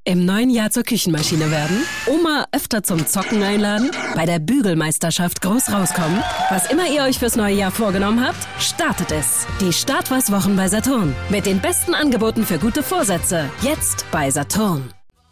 Im neuen Jahr zur Küchenmaschine werden? Oma öfter zum Zocken einladen? Bei der Bügelmeisterschaft groß rauskommen? Was immer ihr euch fürs neue Jahr vorgenommen habt, startet es. Die Start-was-Wochen bei Saturn. Mit den besten Angeboten für gute Vorsätze. Jetzt bei Saturn.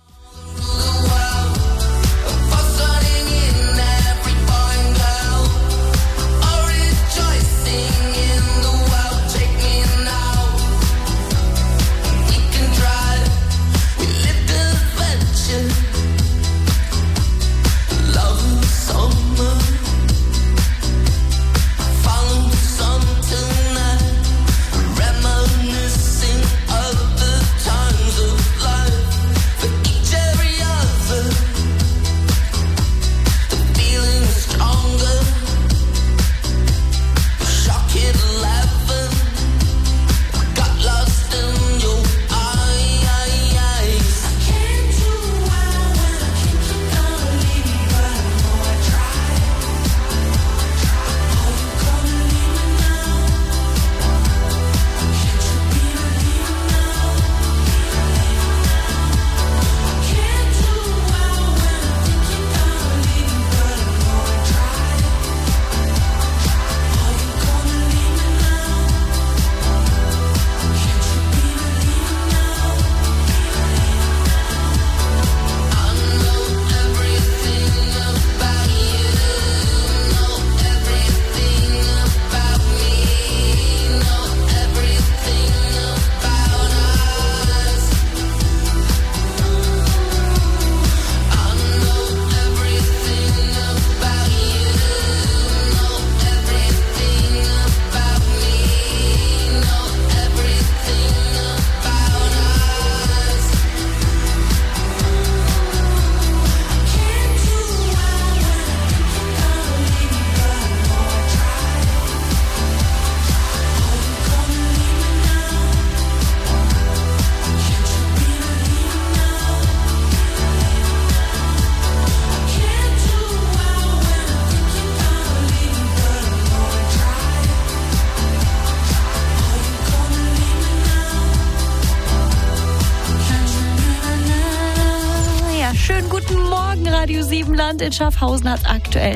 Radio Siebenland in Schaffhausen hat aktuell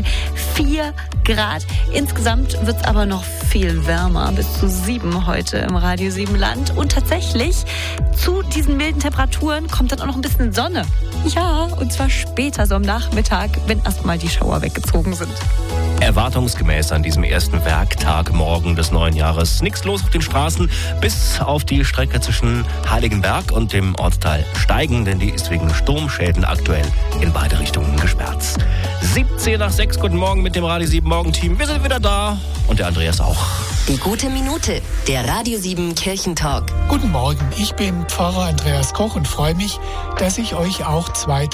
4 Grad. Insgesamt wird es aber noch viel wärmer, bis zu 7 heute im Radio Siebenland. Und tatsächlich zu diesen milden Temperaturen kommt dann auch noch ein bisschen Sonne. Ja, und zwar später, so am Nachmittag, wenn erstmal die Schauer weggezogen sind. Erwartungsgemäß an diesem ersten Werktag morgen des neuen Jahres. Nichts los auf den Straßen, bis auf die Strecke zwischen Heiligenberg und dem Ortsteil Steigen, denn die ist wegen Sturmschäden aktuell in beide Richtungen gesperrt. 17 nach 6, guten Morgen mit dem Radio 7 Morgenteam. Wir sind wieder da und der Andreas auch. Die gute Minute, der Radio 7 Kirchentalk. Guten Morgen, ich bin Pfarrer Andreas Koch und freue mich, dass ich euch auch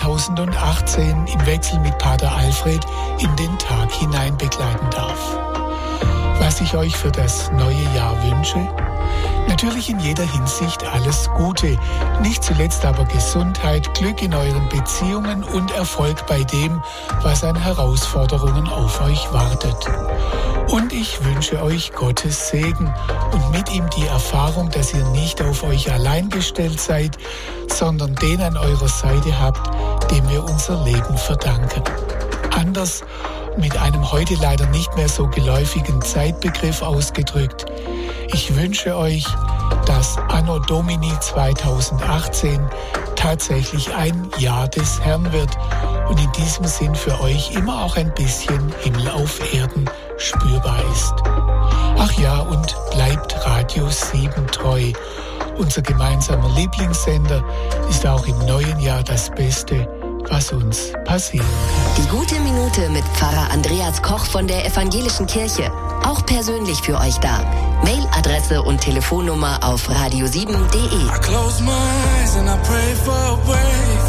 2018 im Wechsel mit Pater Alfred in den Tag hinein begleiten darf. Was ich euch für das neue Jahr wünsche? Natürlich in jeder Hinsicht alles Gute, nicht zuletzt aber Gesundheit, Glück in euren Beziehungen und Erfolg bei dem, was an Herausforderungen auf euch wartet. Und ich wünsche euch Gottes Segen und mit ihm die Erfahrung, dass ihr nicht auf euch allein gestellt seid, sondern den an eurer Seite habt, dem wir unser Leben verdanken. Anders mit einem heute leider nicht mehr so geläufigen Zeitbegriff ausgedrückt. Ich wünsche euch, dass Anno Domini 2018 tatsächlich ein Jahr des Herrn wird und in diesem Sinn für euch immer auch ein bisschen Himmel auf Erden spürbar ist. Ach ja, und bleibt Radio 7 treu. Unser gemeinsamer Lieblingssender ist auch im neuen Jahr das Beste, was uns passieren kann. Die gute Minute mit Pfarrer Andreas Koch von der Evangelischen Kirche. Auch persönlich für euch da. Mailadresse und Telefonnummer auf radio7.de. I close my eyes and I pray for a break.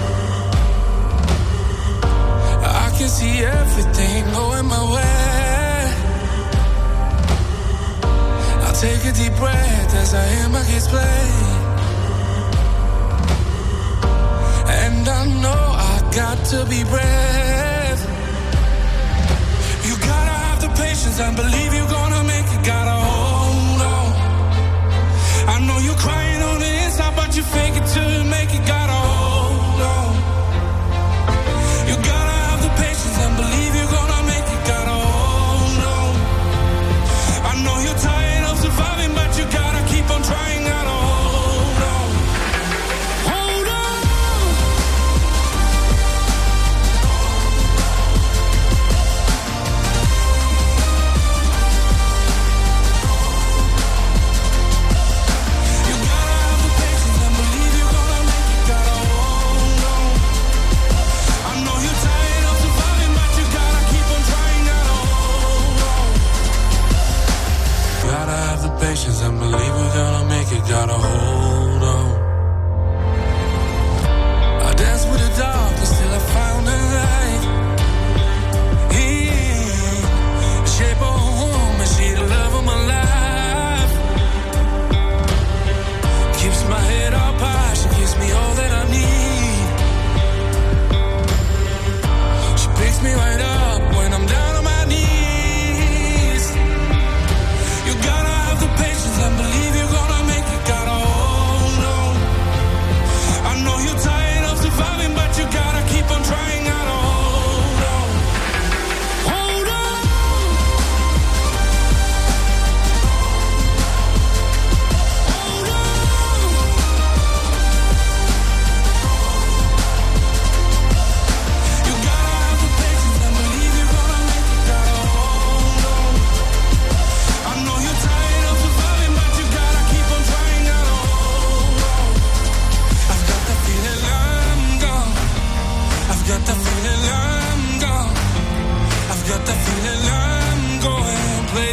I can see everything going my way. I'll take a deep breath as I hear my kids play. And I know I got to be brave. You gotta have the patience and believe you're gonna make it. Gotta hold on. I know you're crying on the inside, but you fake it till you make it. Gotta hold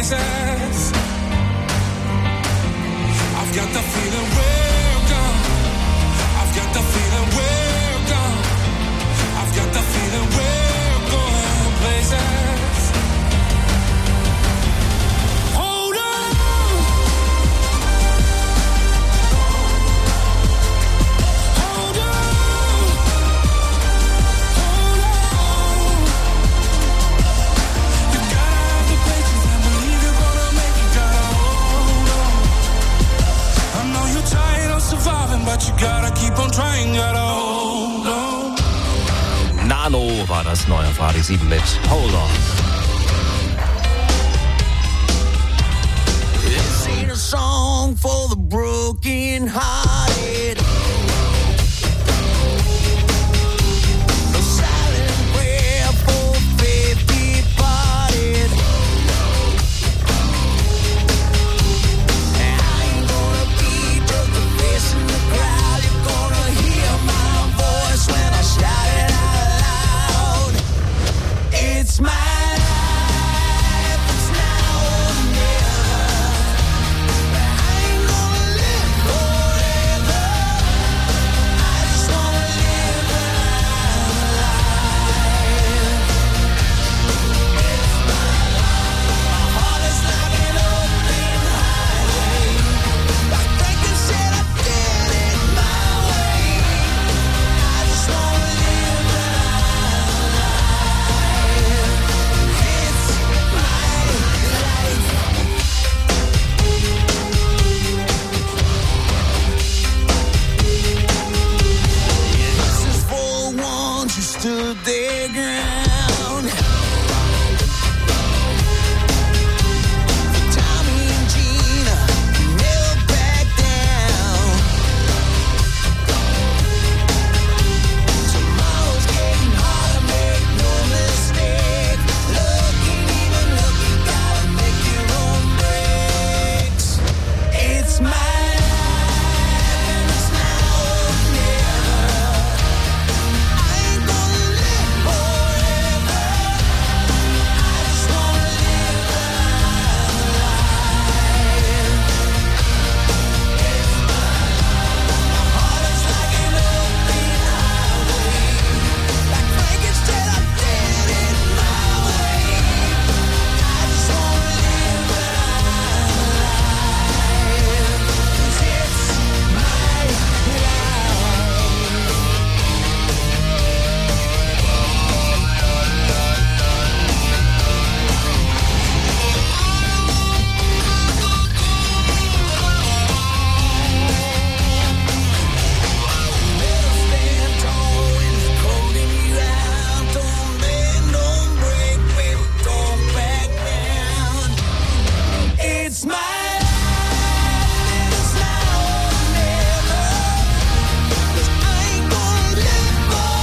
places. I've got the feeling we're gone. I've got the feeling we're gone. I've got the feeling we're going places. Hold on. Hold on. Hold on. You gotta have the patience and believe you're gonna make it. Gotta hold on. I know you're tired of surviving, but you gotta keep on trying. Gotta hold on. Nano war das neue auf Radio 7 mit Hold On. This ain't a song for the broken hearted. A silent prayer for faith departed. And I ain't gonna be just a face in the crowd. You're gonna hear my voice when I shout it out loud. It's my life, it's now or never. I ain't gonna live forever. I just wanna live my life. It's my life. My heart is like an open highway. Like Franklin said, I did it my way. I just wanna live my life. It's my life. This is for the ones who stood their ground. For Tommy and Gina, who never backed down. Tomorrow's getting harder, make no mistake. Looking, even looking, gotta make your own breaks. It's my life, and it's now or never. I ain't gonna live forever. I just wanna live my life. It's my life. My heart is like an open highway. Like Frankenstein, I did it my way. I just wanna live my life. 'Cause it's my life. Better stand tall when it's holding you out. Don't bend, don't break, baby, don't back down. It's my